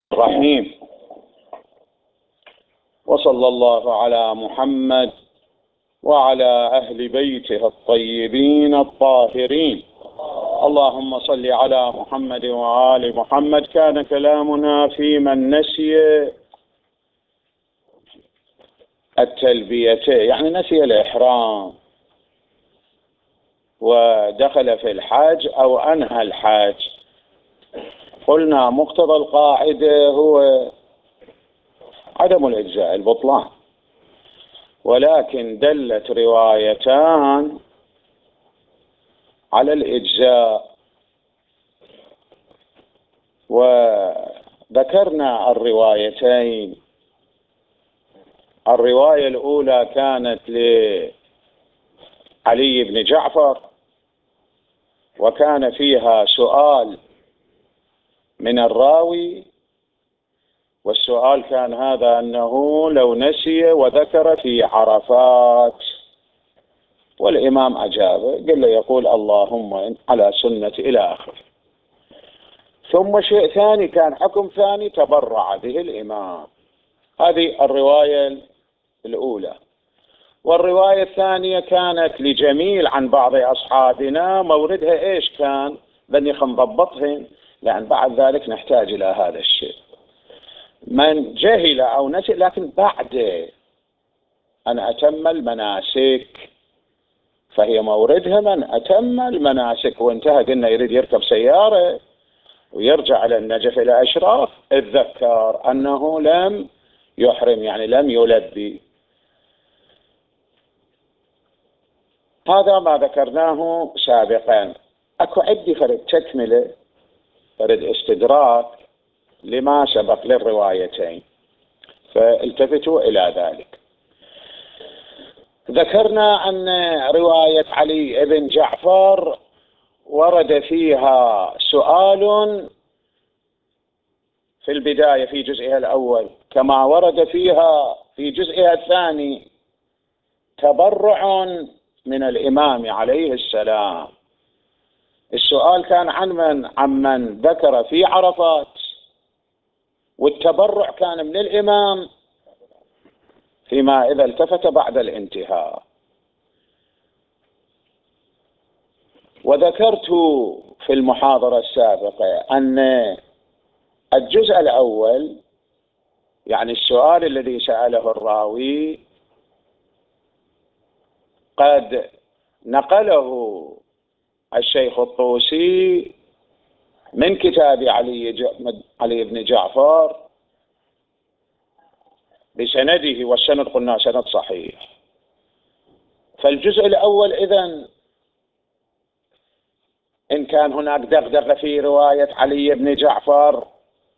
الرحيم. وصلى الله على محمد وعلى أهل بيته الطيبين الطاهرين. اللهم صل على محمد وآل محمد. كان كلامنا في من نسي التلبية، يعني نسي الإحرام ودخل في الحج أو أنهى الحج. قلنا مقتضى القاعدة هو عدم الإجزاء، البطلان، ولكن دلت روايتان على الإجزاء، وذكرنا الروايتين. الرواية الأولى كانت لعلي بن جعفر، وكان فيها سؤال من الراوي، والسؤال كان هذا: أنه لو نسي وذكر في عرفات، والإمام أجابه، قال له يقول اللهم على سنة إلى آخره. ثم شيء ثاني، كان حكم ثاني تبرع به الإمام. هذه الرواية الأولى. والرواية الثانية كانت لجميل عن بعض أصحابنا، موردها إيش كان؟ بني نضبطهن، لأن بعد ذلك نحتاج إلى هذا الشيء. من جهل أو نسي لكن بعد أن أتم المناسك، فهي موردها من أتم المناسك وانتهى، قلنا يريد يركب سيارة ويرجع على النجف إلى أشراف، اتذكر أنه لم يحرم، يعني لم يلبي. هذا ما ذكرناه سابقا. أكو عندي فرد تكملة، فرد استدراك لما سبق للروايتين، فالتفتوا إلى ذلك. ذكرنا أن رواية علي بن جعفر ورد فيها سؤال في البداية في جزئها الأول، كما ورد فيها في جزئها الثاني تبرع من الإمام عليه السلام. السؤال كان عن من ذكر في عرفات، والتبرع كان من الإمام فيما إذا التفت بعد الانتهاء. وذكرت في المحاضرة السابقة أن الجزء الأول، يعني السؤال الذي سأله الراوي، قد نقله الشيخ الطوسي من كتاب علي بن جعفر بسنده، والسند قلنا سند صحيح. فالجزء الأول إذن إن كان هناك دغدغة في رواية علي بن جعفر،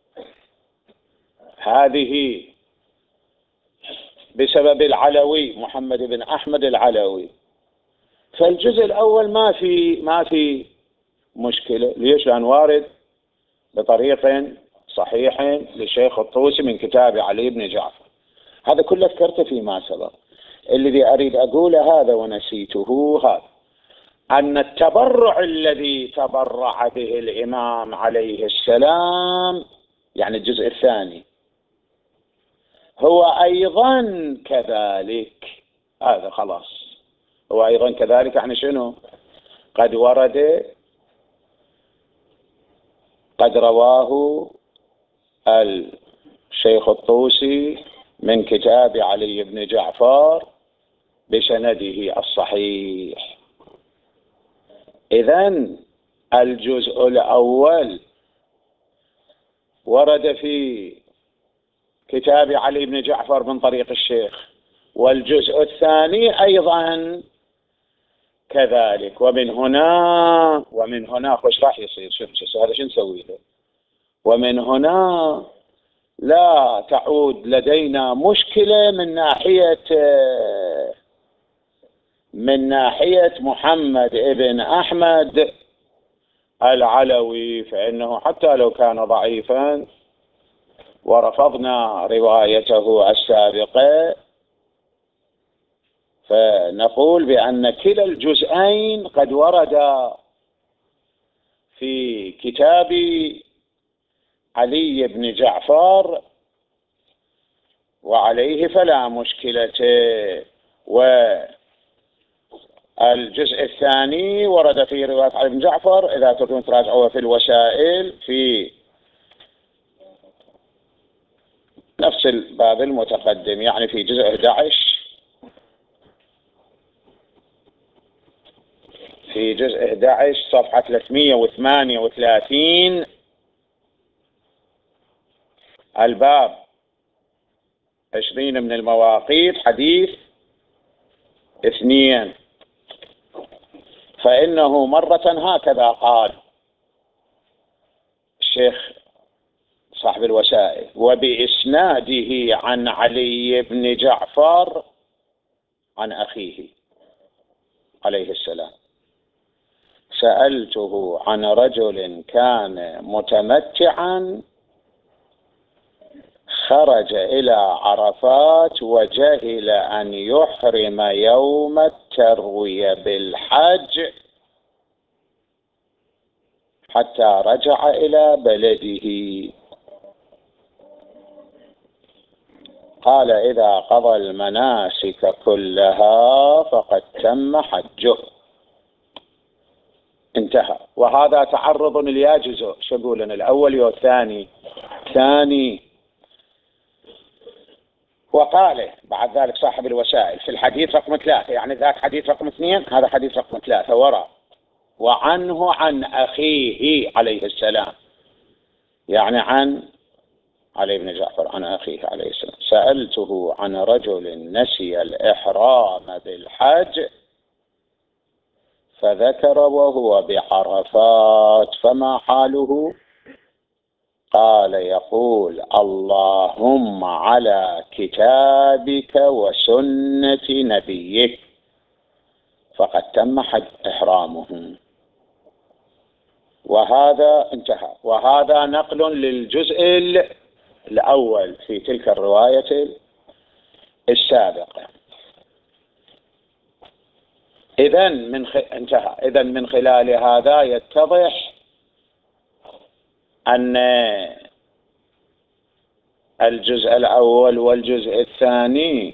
هذه بسبب العلوي محمد بن أحمد العلوي. فالجزء الأول ما في مشكلة. ليش؟ لأن وارد بطريق صحيح للشيخ الطوسي من كتاب علي بن جعفر. هذا كله ذكرته فيما سبق. الذي أريد أقوله هذا ونسيته، هذا أن التبرع الذي تبرع به الإمام عليه السلام، يعني الجزء الثاني، هو أيضا كذلك. هذا خلاص، هو أيضا كذلك. يعني شنو؟ قد ورد، قد رواه الشيخ الطوسي من كتاب علي بن جعفر بسنده الصحيح. إذن الجزء الأول ورد في كتاب علي بن جعفر من طريق الشيخ، والجزء الثاني أيضا كذلك. ومن هنا خوش راح يصير. شوف هذا شو نسوي له. ومن هنا لا تعود لدينا مشكلة من ناحية محمد ابن أحمد العلوي، فإنه حتى لو كان ضعيفا ورفضنا روايته السابقة، فنقول بأن كلا الجزئين قد ورد في كتاب علي بن جعفر وعليه فلا مشكلة. والجزء الثاني ورد في رواية علي بن جعفر، إذا تريدون تراجعوها في الوسائل في نفس الباب المتقدم، يعني في جزء 11، في جزء 11 صفحة 338، الباب 20 من المواقيت، حديث 2. فإنه مرة هكذا قال الشيخ صاحب الوسائل: وبإسناده عن علي بن جعفر عن أخيه عليه السلام: سألته عن رجل كان متمتعا خرج إلى عرفات وجهل أن يحرم يوم التروية بالحج حتى رجع إلى بلده. قال: إذا قضى المناسك كلها فقد تم حجه. انتهى. وهذا تعرض ليجزء، شو يقولون الأول والثاني؟ ثاني. وقاله بعد ذلك صاحب الوسائل في الحديث رقم 3، يعني ذاك حديث رقم 2، هذا حديث رقم 3 وراء: وعنه عن أخيه عليه السلام، يعني عن علي بن جعفر عن أخيه عليه السلام: سألته عن رجل نسي الإحرام بالحج فذكر وهو بعرفات فما حاله؟ قال: يقول: اللهم على كتابك وسنة نبيك فقد تم حج إحرامه. وهذا انتهى. وهذا نقل للجزء الأول في تلك الرواية السابقة. انتهى. إذن من خلال هذا يتضح أن الجزء الأول والجزء الثاني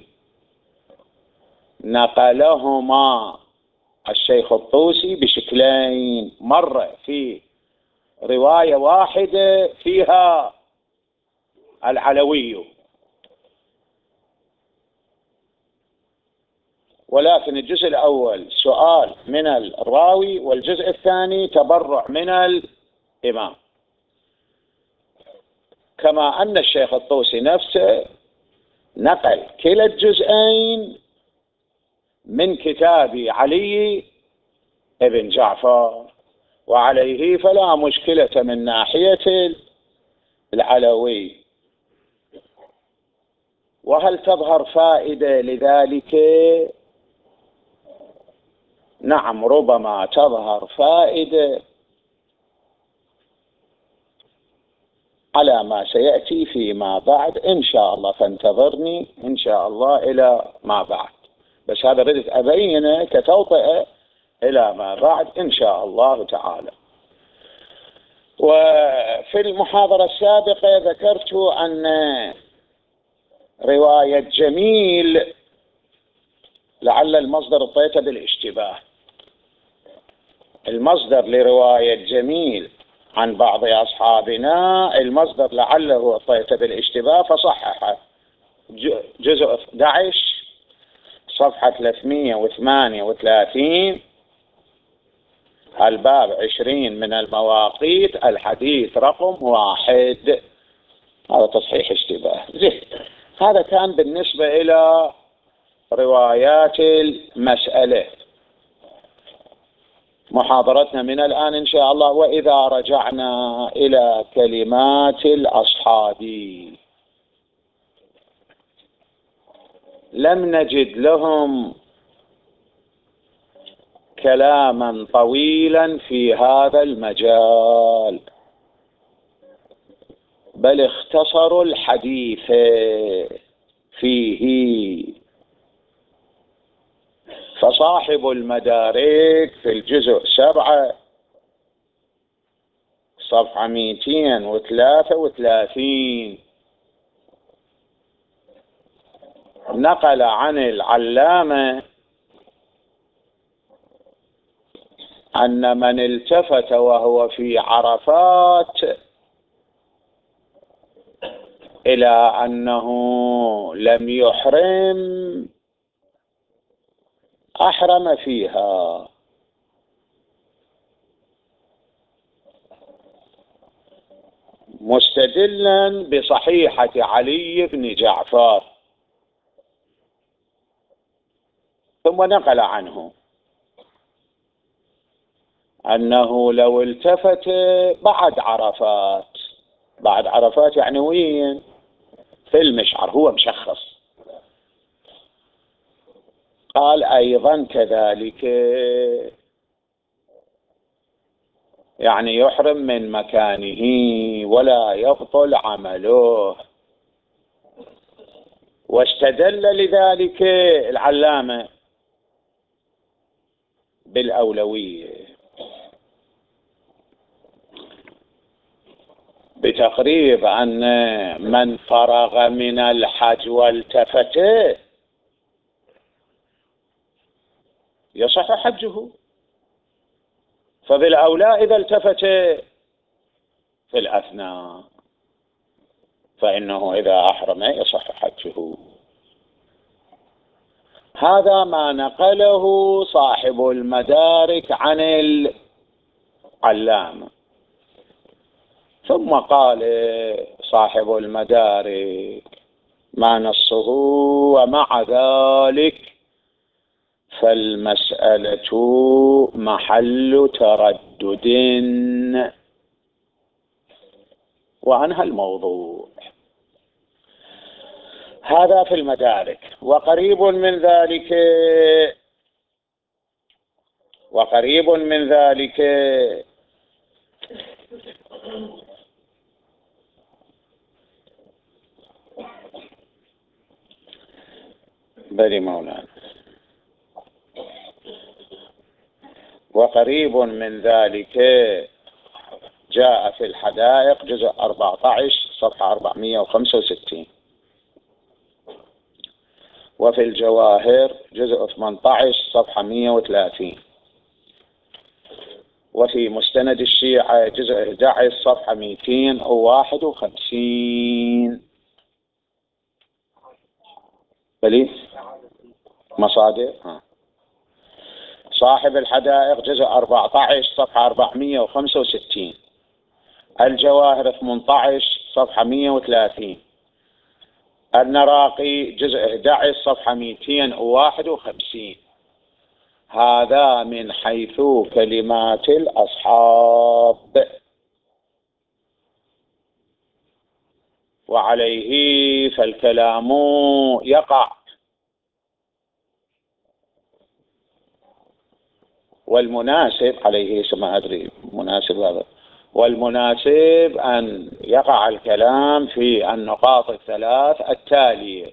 نقلهما الشيخ الطوسي بشكلين: مرة في رواية واحدة فيها العلوي، ولكن الجزء الأول سؤال من الراوي والجزء الثاني تبرع من الإمام. كما أن الشيخ الطوسي نفسه نقل كلا الجزئين من كتاب علي بن جعفر، وعليه فلا مشكلة من ناحية العلوي. وهل تظهر فائدة لذلك؟ نعم، ربما تظهر فائدة على ما سيأتي فيما بعد إن شاء الله، فانتظرني إن شاء الله إلى ما بعد. بس هذا بدأت أبينه كتوطئة إلى ما بعد إن شاء الله تعالى. وفي المحاضرة السابقة ذكرت أن رواية جميل لعل المصدر اطيت بالاشتباه. المصدر لرواية جميل عن بعض أصحابنا، المصدر لعله اطيت بالاشتباه فصححه. جزء 11 صفحة 338، الباب 20 من المواقيت، الحديث رقم 1. هذا تصحيح اشتباه. زين، هذا كان بالنسبة إلى روايات المسألة. محاضرتنا من الآن إن شاء الله: وإذا رجعنا إلى كلمات الأصحاب لم نجد لهم كلاما طويلا في هذا المجال، بل اختصروا الحديث فيه. فصاحب المدارك في الجزء 7 صفحة 233 نقل عن العلامة أن من التفت وهو في عرفات إلى أنه لم يحرم أحرم فيها، مستدلا بصحيحة علي بن جعفر. ثم نقل عنه أنه لو التفت بعد عرفات يعني وين؟ في المشعر، هو مشخص. قال أيضا كذلك يعني يحرم من مكانه ولا يبطل عمله. واستدل لذلك العلامة بالأولوية بتقريب أن من فرغ من الحج والتفت يصح حجه، فبالأولى إذا التفت في الأثناء فإنه إذا أحرم يصح حجه. هذا ما نقله صاحب المدارك عن العلامة. ثم قال صاحب المدارك ما نصه ومع ذلك فالمسألة محل تردد، وعنها الموضوع. هذا في المدارك. وقريب من ذلك بل مولانا، وقريب من ذلك جاء في الحدائق جزء 14 صفحة 465، وفي الجواهر جزء 18 صفحة 130، وفي مستند الشيعة جزء 11 صفحة 251. بلي مصادر صاحب الحدائق جزء 14 صفحة 465، الجواهر 18 صفحة 130، النراقي جزء 11 صفحة 251. هذا من حيث كلمات الأصحاب، وعليه فالكلام يقع. والمناسب عليه ما أدري مناسب هذا، والمناسب أن يقع الكلام في النقاط الثلاث التالية.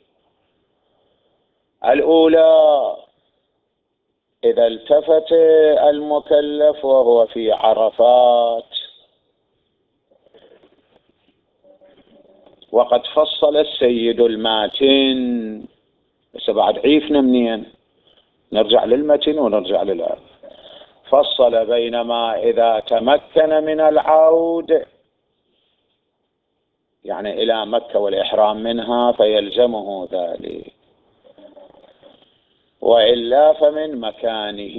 الأولى: إذا التفت المكلف وهو في عرفات، وقد فصل السيد الماتن، بس بعد عيفنا منين؟ نرجع للمتن ونرجع للآب. فصل بينما إذا تمكن من العود يعني إلى مكة والإحرام منها فيلزمه ذلك، وإلا فمن مكانه.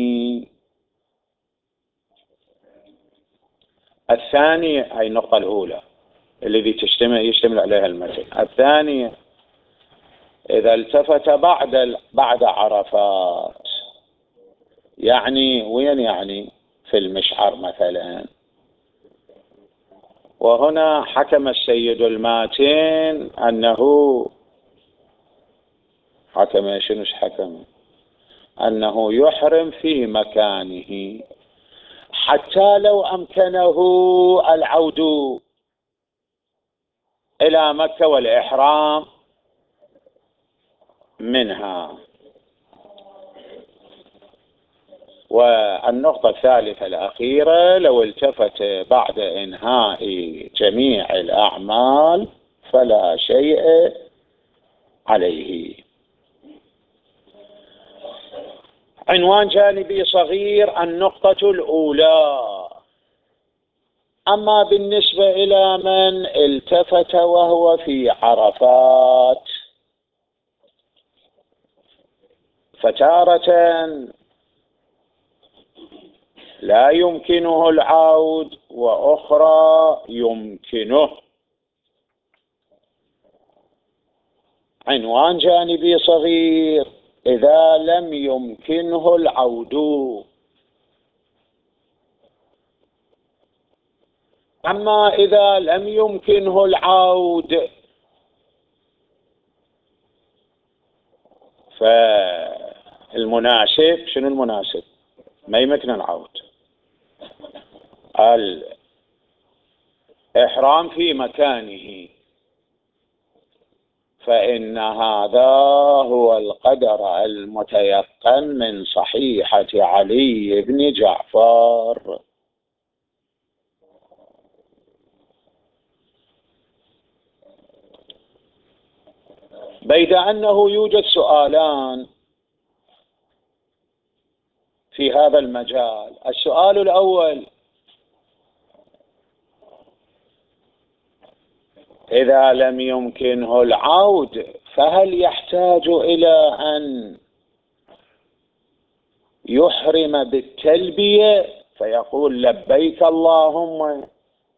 الثانية هي النقطة الأولى الذي يشتمل عليها المتن. الثانية: إذا التفت بعد عرفات، يعني وين؟ يعني في المشعر مثلا. وهنا حكم السيد الماتن أنه أنه يحرم في مكانه حتى لو أمكنه العود إلى مكة والإحرام منها. والنقطة الثالثة الأخيرة: لو التفت بعد إنهاء جميع الأعمال فلا شيء عليه. عنوان جانبي صغير: النقطة الأولى. أما بالنسبة إلى من التفت وهو في عرفات، فتارة لا يمكنه العود وأخرى يمكنه. عنوان جانبي صغير: إذا لم يمكنه العود. أما إذا لم يمكنه العود فالمناسب شنو المناسب؟ ما يمكن العود. الإحرام في مكانه، فإن هذا هو القدر المتيقن من صحيحة علي بن جعفر. بيد أنه يوجد سؤالان في هذا المجال. السؤال الأول: إذا لم يمكنه العود فهل يحتاج إلى أن يحرم بالتلبية فيقول لبيك اللهم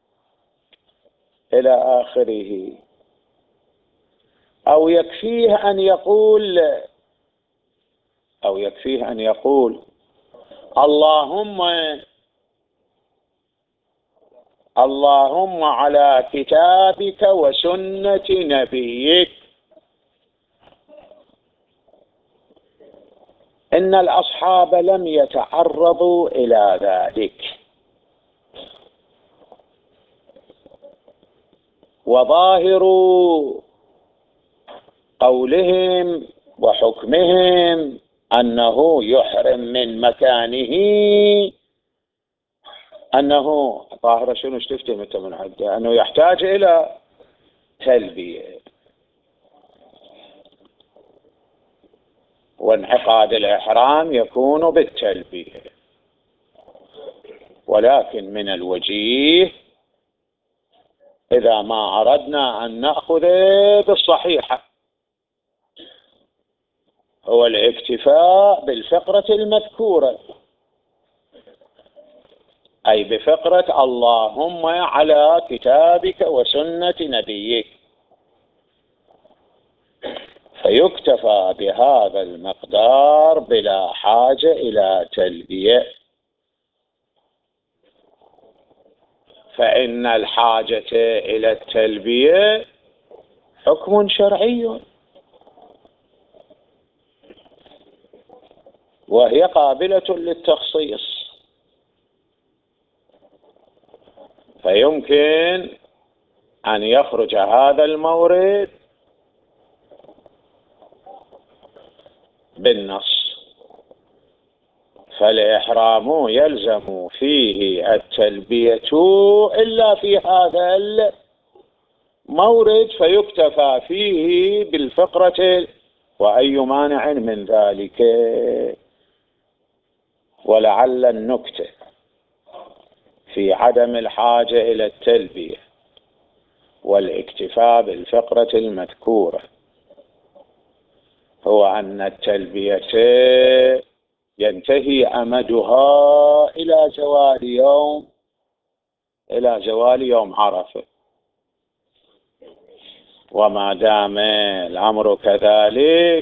إلى آخره، أو يكفيه أن يقول اللهم على كتابك وسنة نبيك إن الأصحاب لم يتعرضوا إلى ذلك، وظاهر قولهم وحكمهم أنه يحرم من مكانه، أنه ظاهر شنو تفتهم أنت من عده؟ أنه يحتاج إلى تلبية، وانعقاد الإحرام يكون بالتلبية. ولكن من الوجيه إذا ما أردنا أن نأخذ بالصحيحة هو الاكتفاء بالفقرة المذكورة، أي بفقرة اللهم على كتابك وسنة نبيك، فيكتفى بهذا المقدار بلا حاجة إلى تلبية، فإن الحاجة إلى التلبية حكم شرعي وهي قابلة للتخصيص، فيمكن أن يخرج هذا المورد بالنص. فالإحرام يلزم فيه التلبية إلا في هذا المورد، فيكتفى فيه بالفقرة، وأي مانع من ذلك. ولعل النكتة في عدم الحاجة إلى التلبية والاكتفاء بالفقرة المذكورة هو أن التلبية ينتهي أمدها إلى زوال يوم عرفة، وما دام الأمر كذلك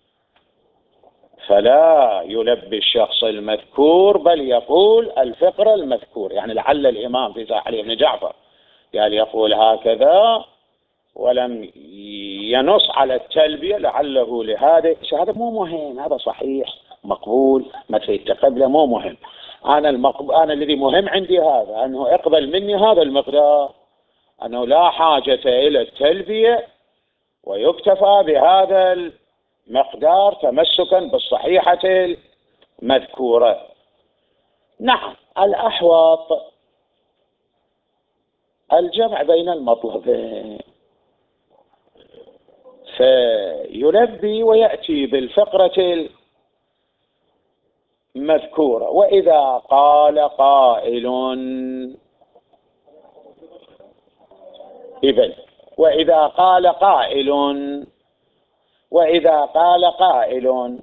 فلا يلبي الشخص المذكور بل يقول الفقرة المذكور. يعني لعل الإمام في علي بن جعفر قال يقول هكذا ولم ينص على التلبية، لعله لهذا. هذا مو مهم، هذا صحيح مقبول متى يتقبله مو مهم. أنا الذي مهم عندي هذا، أنه اقبل مني هذا المقدار، أنه لا حاجة إلى التلبية ويكتفى بهذا المقدار تمسكا بالصحيحة المذكورة. نعم، الأحوط الجمع بين المطلبين، فيلبي ويأتي بالفقرة المذكورة. وإذا قال قائل، إذن وإذا قال قائل، وإذا قال قائل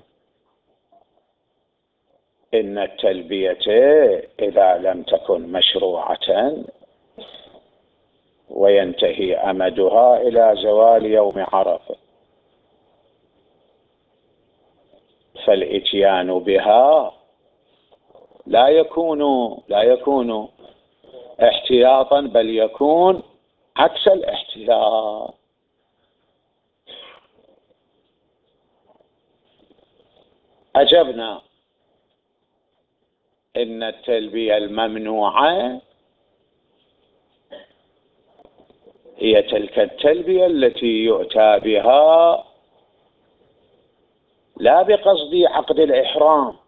إن التلبية إذا لم تكن مشروعة وينتهي أمدها إلى زوال يوم عرفة، فالإتيان بها لا يكون احتياطا، بل يكون عكس الاحتياط. أجبنا إن التلبية الممنوعة هي تلك التلبية التي يؤتى بها لا بقصد عقد الإحرام،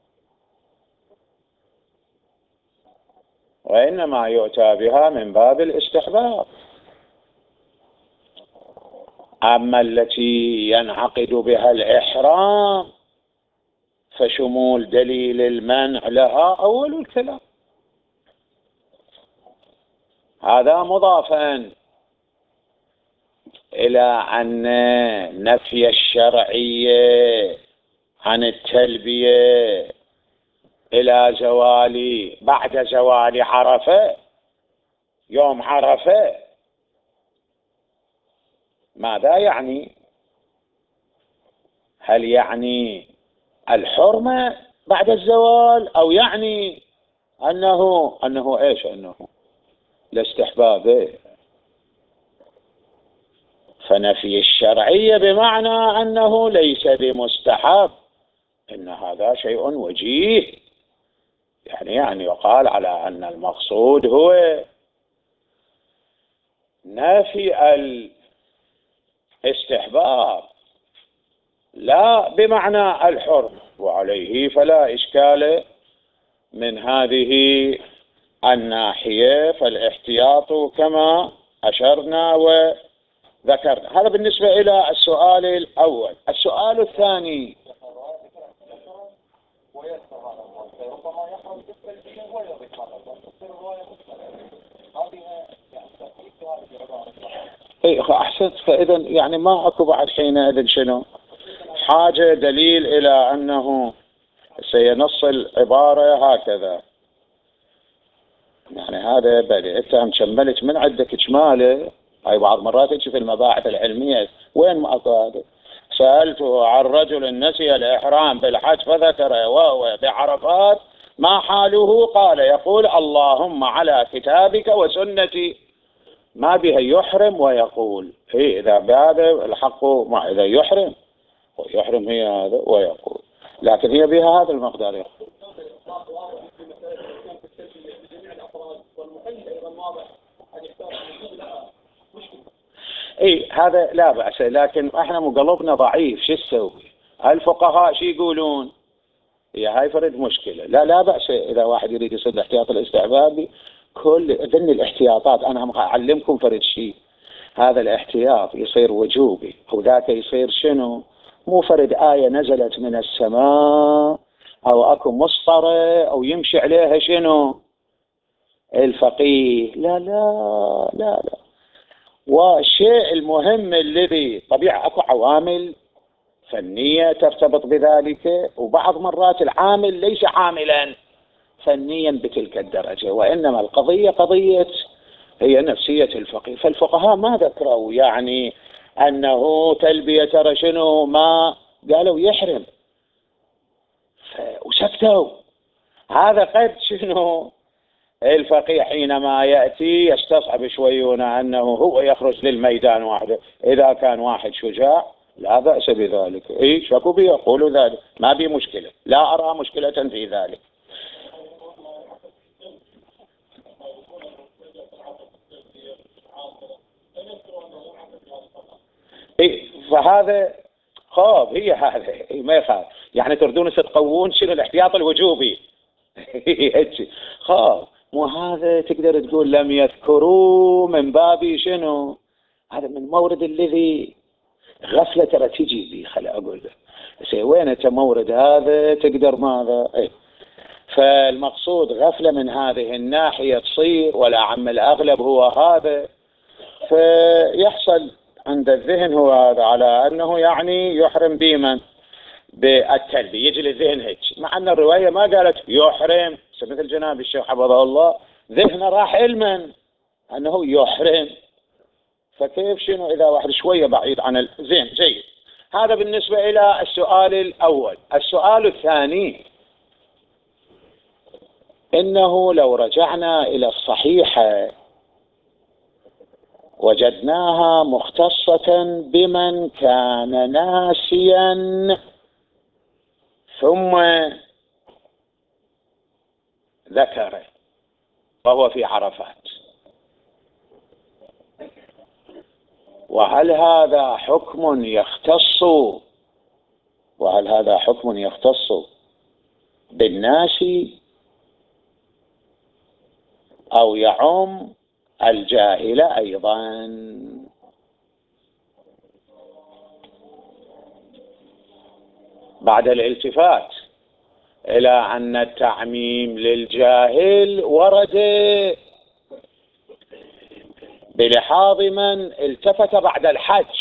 وإنما يؤتى بها من باب الاستحباب. أما التي ينعقد بها الإحرام فشمول دليل المنع لها أول الكلام. هذا مضافا إلى أن نفي الشرعية عن التلبية إلى زوال بعد زوال عرفة، يوم عرفة، ماذا يعني؟ هل يعني الحرمة بعد الزوال، أو يعني أنه إيش؟ أنه الاستحباب. فنفي الشرعية بمعنى أنه ليس بمستحب، إن هذا شيء وجيه، يعني يقال على أن المقصود هو نفي الاستحباب لا بمعنى الحرمة. وعليه فلا إشكال من هذه الناحية، فالاحتياط كما أشرنا وذكرنا. هذا بالنسبة إلى السؤال الأول. السؤال الثاني، أحسنت. فإذا يعني ما أكو بعد حينئذ شنو حاجة دليل إلى أنه سينص العبارة هكذا. يعني هذا بدي أنت كملت من عندك إجماله. هاي بعض مرات تجي في المباحث العلمية وين ما أكو هذا. سألته عن رجل نسي الإحرام بالحج فذكر وهو بعرفات ما حاله، قال يقول اللهم على كتابك وسنتي، ما بها يحرم ويقول. هي إذا بهذا الحق ما إذا يحرم هي هذا ويقول، لكن هي بها هذا المقدار يقول. اي هذا لا بأس، لكن احنا مقلبنا ضعيف، شو تسوي؟ الفقهاء شو يقولون؟ هي هاي فرد مشكلة. لا بأس إذا واحد يريد يصير الاحتياط الاستحبابي. كل ذن الاحتياطات أنا أعلمكم فرد شيء. هذا الاحتياط يصير وجوبي، وذاك يصير شنو؟ مو فرد آية نزلت من السماء أو أكو مسطرة أو يمشي عليها شنو الفقيه. لا. والشيء المهم الذي طبيعة أكو عوامل فنية ترتبط بذلك، وبعض مرات العامل ليس عاملا فنيا بتلك الدرجة، وإنما القضية قضية هي نفسية الفقيه. فالفقهاء ما ذكروا يعني أنه تلبية ترى شنو، ما قالوا يحرم وسكتوا. هذا قد شنو الفقيه حينما يأتي يستصعب شوينا أنه هو يخرج للميدان وحده. إذا كان واحد شجاع لا بأس بذلك، شكو بيقولوا ذلك، ما بي مشكلة، لا أرى مشكلة في ذلك. فهذا خوف، هي هذا ما يخاف. يعني تردون تقوون شنو الاحتياط الوجوبي، مو هذا تقدر تقول لم يذكروا من باب شنو؟ هذا من مورد الذي غفلة ترى تجي لي، خلي أقول له وين أنت مورد هذا تقدر ماذا؟ فالمقصود غفلة من هذه الناحية تصير، ولا عم الأغلب هو هذا، فيحصل عند الذهن هو هذا على أنه يعني يحرم بمن؟ بالتلبية. يجي للذهن هيك، مع أن الرواية ما قالت يحرم، مثل جناب الشيخ حفظه الله ذهنه راح علما أنه يحرم، فكيف شنو إذا واحد شوية بعيد عن الذهن؟ جيد. هذا بالنسبة إلى السؤال الأول. السؤال الثاني، إنه لو رجعنا إلى الصحيحة وجدناها مختصة بمن كان ناسيا ثم ذكره وهو في عرفات، وهل هذا حكم يختص بالناسي أو يعم الجاهل أيضا؟ بعد الالتفات إلى أن التعميم للجاهل ورد بلحاظ من التفت بعد الحج،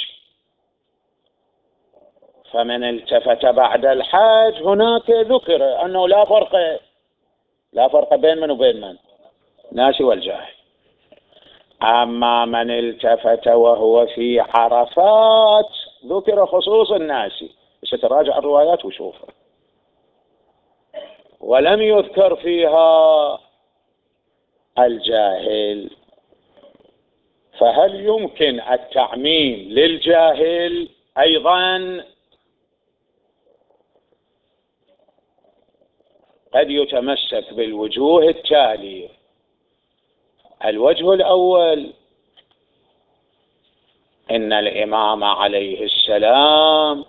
فمن التفت بعد الحج هناك ذكر أنه لا فرق بين من وبين من؟ ناسي والجاهل. أما من التفت وهو في عرفات ذكر خصوص الناسي، ستراجع الروايات وشوفها، ولم يذكر فيها الجاهل. فهل يمكن التعميم للجاهل أيضا؟ قد يتمسك بالوجوه التالية. الوجه الأول، إن الإمام عليه السلام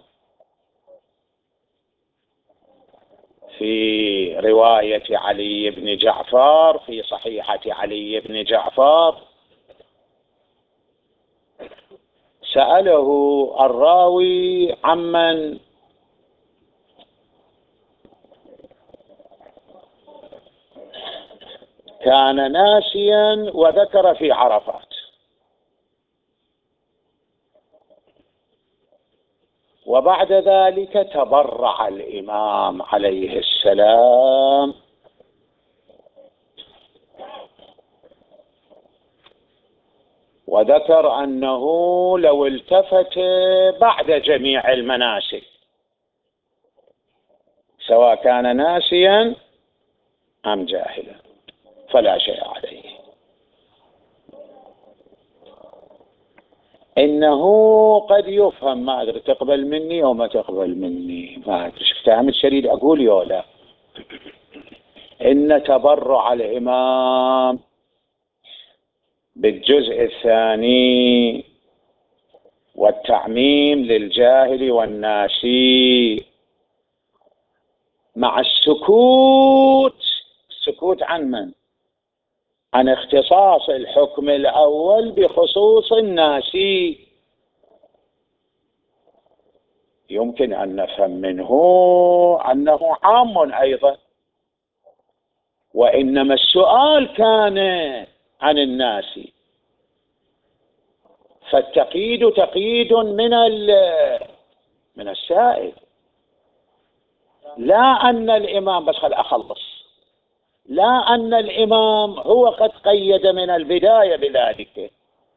في رواية علي بن جعفر في صحيحة علي بن جعفر سأله الراوي عمن كان ناسيا وذكر في عرفات، وبعد ذلك تبرع الإمام عليه السلام وذكر أنه لو التفت بعد جميع المناسك سواء كان ناسيا أم جاهلا فلا شيء عليه. إنه قد يفهم، ما أدري تقبل مني أو ما تقبل مني، ما أدري فهمت شديد أقول يولا، إن تبرع الإمام بالجزء الثاني والتعميم للجاهل والناسي مع السكوت عن من؟ عن اختصاص الحكم الأول بخصوص الناسي، يمكن أن نفهم منه أنه عام أيضا، وإنما السؤال كان عن الناسي، فالتقييد تقييد من السائل، لا أن الإمام بس خل أخلص، لا أن الإمام هو قد قيد من البداية بذلك.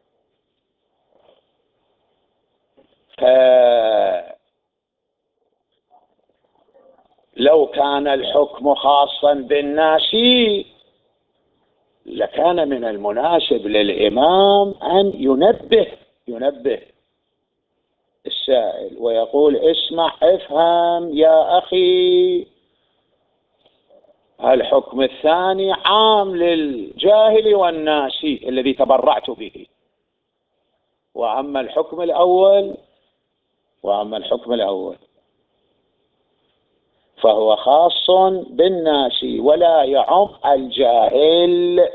لو كان الحكم خاصا بالناسي لكان من المناسب للإمام أن ينبه السائل ويقول اسمع افهم يا أخي، الحكم الثاني عام للجاهل والناسي الذي تبرعت به، وأما الحكم الأول فهو خاص بالناس ولا يعم الجاهل.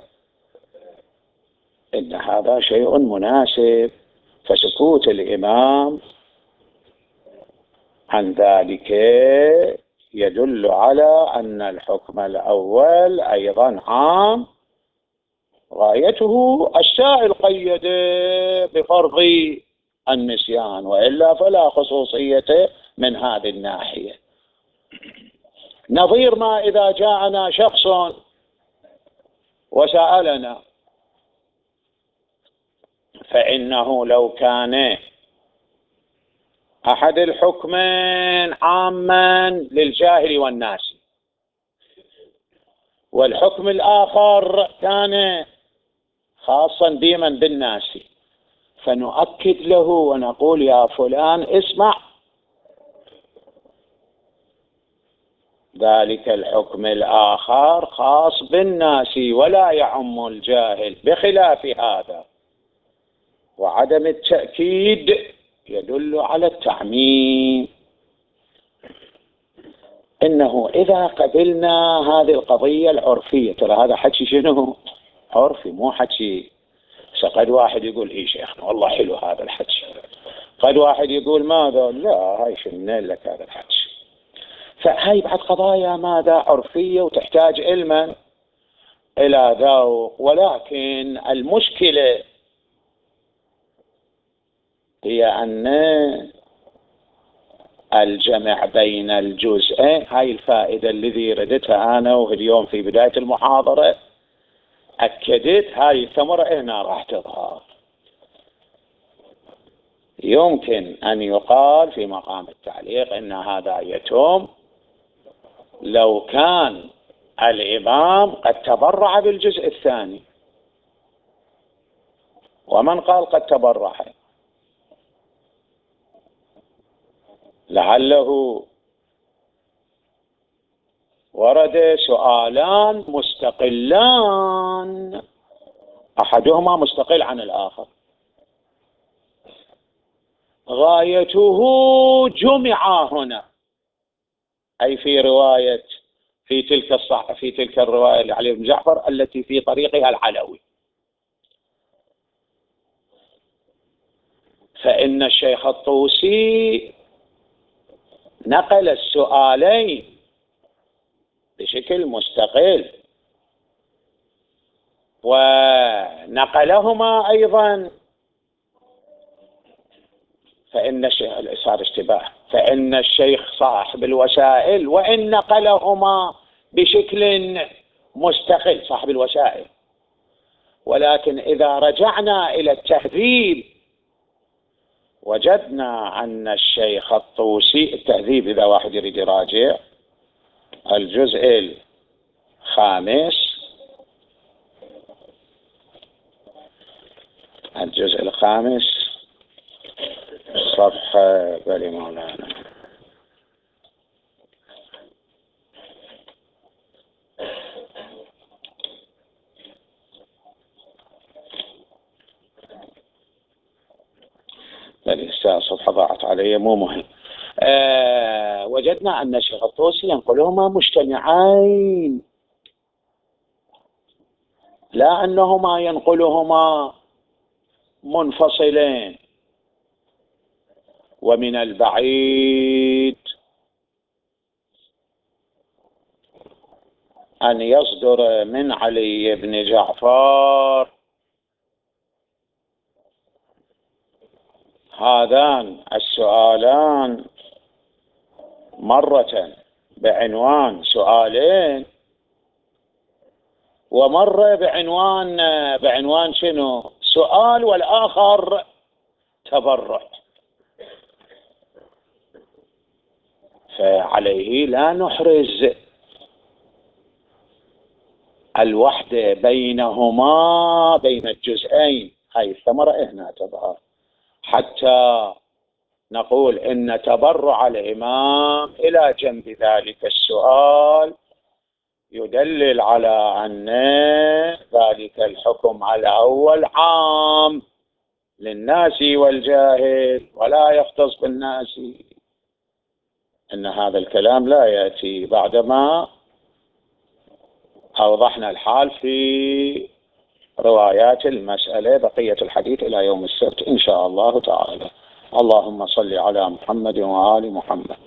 إن هذا شيء مناسب، فسكوت الإمام عن ذلك يدل على أن الحكم الأول أيضا عام، غايته السائل قيد بفرض النسيان، وإلا فلا خصوصية من هذه الناحية. نظير ما إذا جاءنا شخص وسألنا، فإنه لو كان أحد الحكمين عاما للجاهل والناس، والحكم الآخر كان خاصا ديما بالناس، فنؤكد له ونقول يا فلان اسمع، ذلك الحكم الآخر خاص بالناس ولا يعم الجاهل، بخلاف هذا. وعدم التأكيد يدل على التعميم. إنه إذا قبلنا هذه القضية العرفية، ترى هذا حكي شنو؟ عرفي، مو حكي. قد واحد يقول إيه شيخنا والله حلو هذا الحكي، قد واحد يقول ماذا، لا هاي شنو لك هذا الحكي. فهي بعد قضايا ماذا عرفية وتحتاج علما إلى ذوق. ولكن المشكلة هي أن الجمع بين الجزئين، هاي الفائدة الذي ردتها أنا واليوم في بداية المحاضرة أكدت، هاي الثمرة هنا راح تظهر. يمكن أن يقال في مقام التعليق إن هذا يتم لو كان الإمام قد تبرع بالجزء الثاني. ومن قال قد تبرع؟ لعله ورد سؤالان مستقلان، أحدهما مستقل عن الآخر، غايته جمع هنا، أي في رواية في تلك الرواية لعلي بن جعفر التي في طريقها العلوي. فإن الشيخ الطوسي نقل السؤالين بشكل مستقل، ونقلهما أيضا، فإن الشيخ الإصرار اشتباه، فإن الشيخ صاحب الوسائل وإن نقلهما بشكل مستقل صاحب الوسائل، ولكن إذا رجعنا إلى التهذيب وجدنا أن الشيخ الطوسي، التهذيب إذا واحد يريد يراجع الجزء الخامس صفحة بلي مولانا، بلي صفحة ضاعت علي مو مهم. وجدنا أن الشيخ الطوسي ينقلهما مجتمعين، لا أنهما ينقلهما منفصلين. ومن البعيد أن يصدر من علي بن جعفر هذان السؤالان مرة بعنوان سؤالين، ومرة بعنوان شنو؟ سؤال، والآخر تبرع. فعليه لا نحرز الوحدة بينهما بين الجزئين، هاي الثمرة هنا تظهر، حتى نقول إن تبرع الإمام إلى جنب ذلك السؤال يدلل على أن ذلك الحكم على الأول عام للناس والجاهل ولا يختص بالناس. أن هذا الكلام لا يأتي بعدما أوضحنا الحال في روايات المسألة. بقية الحديث إلى يوم السبت إن شاء الله تعالى. اللهم صل على محمد وآل محمد.